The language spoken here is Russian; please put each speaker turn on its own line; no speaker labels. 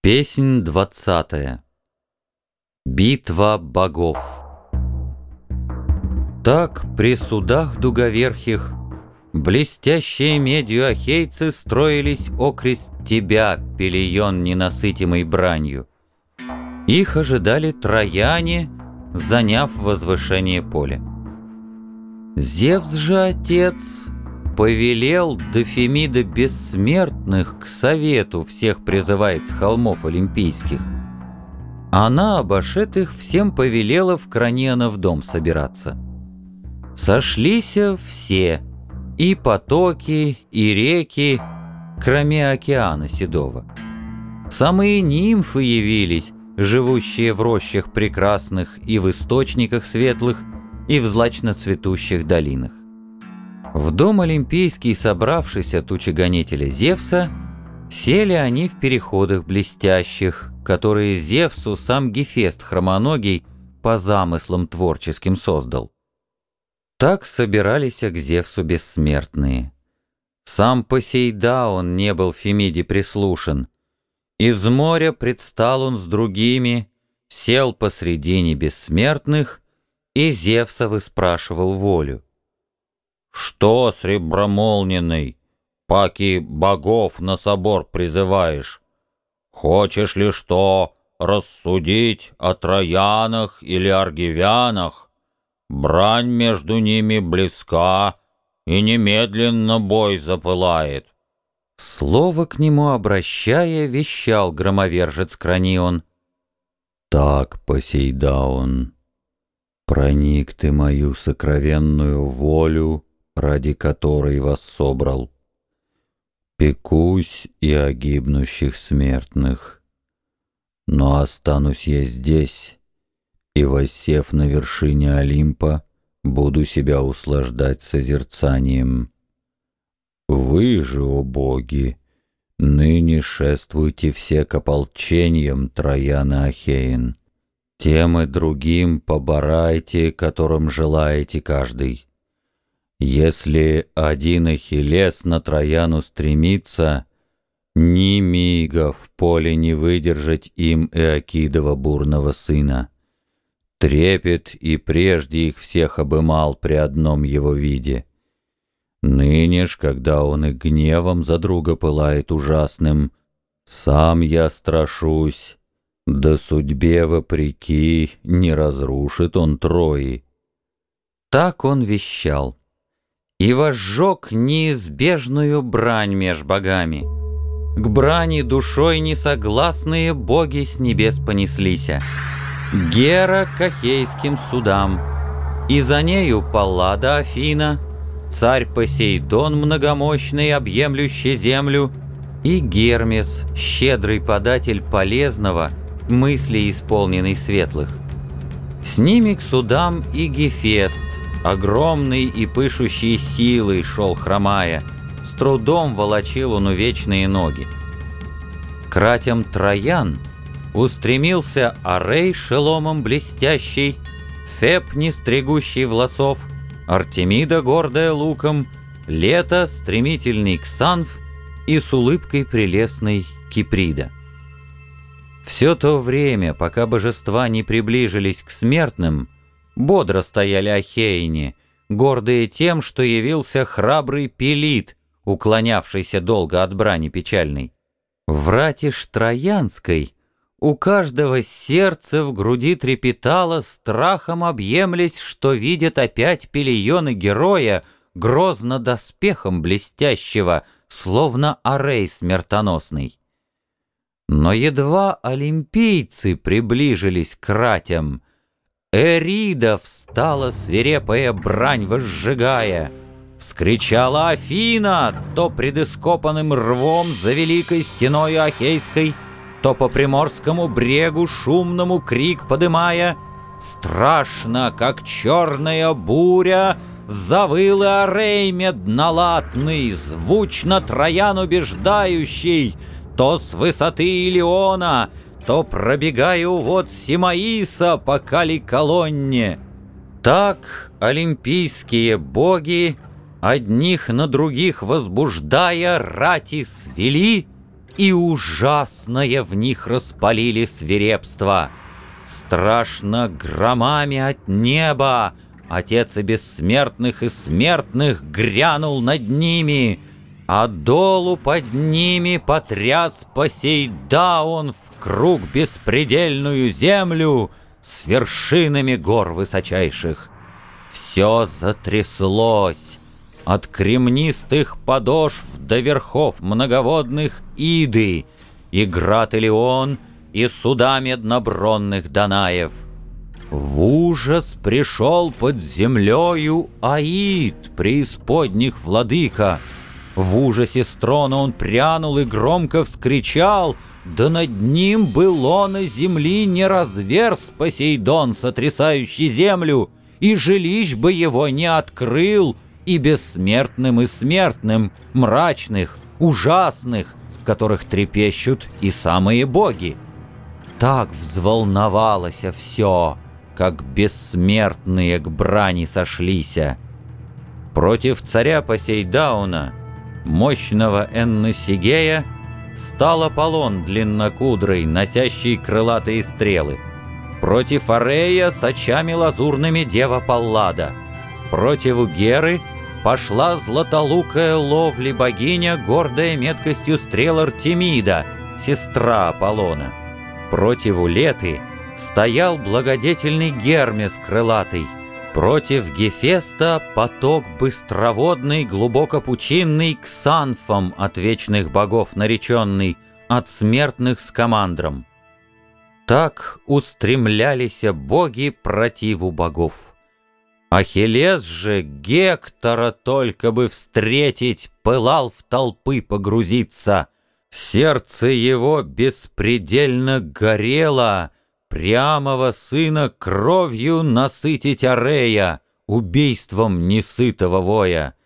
Песнь 20. Битва богов. Так при судах дуговерхих блестящие медью ахейцы строились окрест тебя, Пелион ненасытимой бранью. Их ожидали трояне, заняв возвышение поля. Зевс же, отец, повелел до Фемида бессмертных к совету всех призывает с холмов олимпийских. Она, обошед их, всем повелела в Краненов дом собираться. Сошлися все, и потоки, и реки, кроме океана седого. Самые нимфы явились, живущие в рощах прекрасных и в источниках светлых, и в злачно цветущих долинах. В дом олимпийский, собравшийся тучегонителя Зевса, сели они в переходах блестящих, которые Зевсу сам Гефест хромоногий по замыслам творческим создал. Так собирались к Зевсу бессмертные. Сам Посейдаон не был Фемиде прислушан. Из моря предстал он с другими, сел посредине бессмертных и Зевса выспрашивал волю. «Что, сребромолненный, паки богов на собор призываешь? Хочешь ли что рассудить о троянах или аргивянах? Брань между ними близка, и немедленно бой запылает». Слово к нему обращая, вещал громовержец Кранион. «Так, Посейдаон, проник ты мою сокровенную волю, ради которой вас собрал. Пекусь и о гибнущих смертных, но останусь я здесь, и, воссев на вершине Олимпа, буду себя услаждать созерцанием. Вы же, о боги, ныне шествуйте все к ополчениям Троян и Ахеин. Тем и другим поборайте, которым желаете каждый. Если один Ахиллес на Трояну стремится, ни мига в поле не выдержать им Эакидова бурного сына. Трепет и прежде их всех обымал при одном его виде. Ныне ж, когда он и гневом за друга пылает ужасным, сам я страшусь, да судьбе вопреки не разрушит он Трои. Так он вещал, и возжег неизбежную брань меж богами. К брани душой несогласные боги с небес понеслися. Гера к ахейским судам, и за нею Паллада Афина, царь Посейдон многомощный, объемлющий землю, и Гермес, щедрый податель полезного, мыслей исполненный светлых. С ними к судам и Гефест, огромный и пышущий силой шел хромая, с трудом волочил он увечные ноги. К ратям Троян устремился Арей шеломом блестящий, Феб, не стригущий волосов, Артемида, гордая луком, Лето, стремительный Ксанф и с улыбкой прелестной Киприда. Все то время, пока божества не приближились к смертным, бодро стояли ахеяне, гордые тем, что явился храбрый Пелит, уклонявшийся долго от брани печальной. В рати ж Троянской у каждого сердце в груди трепетало, страхом объемлясь, что видят опять Пелиона героя, грозно доспехом блестящего, словно арей смертоносный. Но едва олимпийцы приближились к ратям, Эрида встала свирепая брань возжигая, вскричала Афина, то пред ископанным рвом за великой стеною Ахейской, то по приморскому брегу шумному крик подымая. Страшно, как черная буря, завыл Арей меднолатный, звучно Троян убеждающий, то с высоты Илиона, то пробегая увод Симаиса по Кали-колонне. Так олимпийские боги, одних на других возбуждая, рати свели, и ужасное в них распалили свирепство. Страшно громами от неба Отец и бессмертных и смертных грянул над ними, а долу под ними потряс Посейдаон в круг беспредельную землю с вершинами гор высочайших. Все затряслось, от кремнистых подошв до верхов многоводных Иды, и град Илион, и суда меднобронных Данаев. В ужас пришел под землею Аид, преисподних владыка. В ужасе с трона он прянул и громко вскричал, да над ним было на земли не разверз Посейдон, сотрясающий землю, и жилищ бы его не открыл, и бессмертным и смертным, мрачных, ужасных, которых трепещут и самые боги. Так взволновалось все, как бессмертные к брани сошлися. Против царя Посейдауна, мощного Энносигея, стал Аполлон длиннокудрый, носящий крылатые стрелы. Против Арея с очами лазурными дева Паллада. Против Геры пошла златолукая ловли богиня, гордая меткостью стрел Артемида, сестра Аполлона. Против Леты стоял благодетельный Гермес крылатый. Против Гефеста поток быстроводный, глубоко пучинный, Ксанфом от вечных богов нареченный, от смертных с командром. Так устремлялись боги противу богов. Ахиллес же Гектора только бы встретить, пылал в толпы погрузиться. Сердце его беспредельно горело, прямого сына кровью насытить Арея, убийством несытого воя.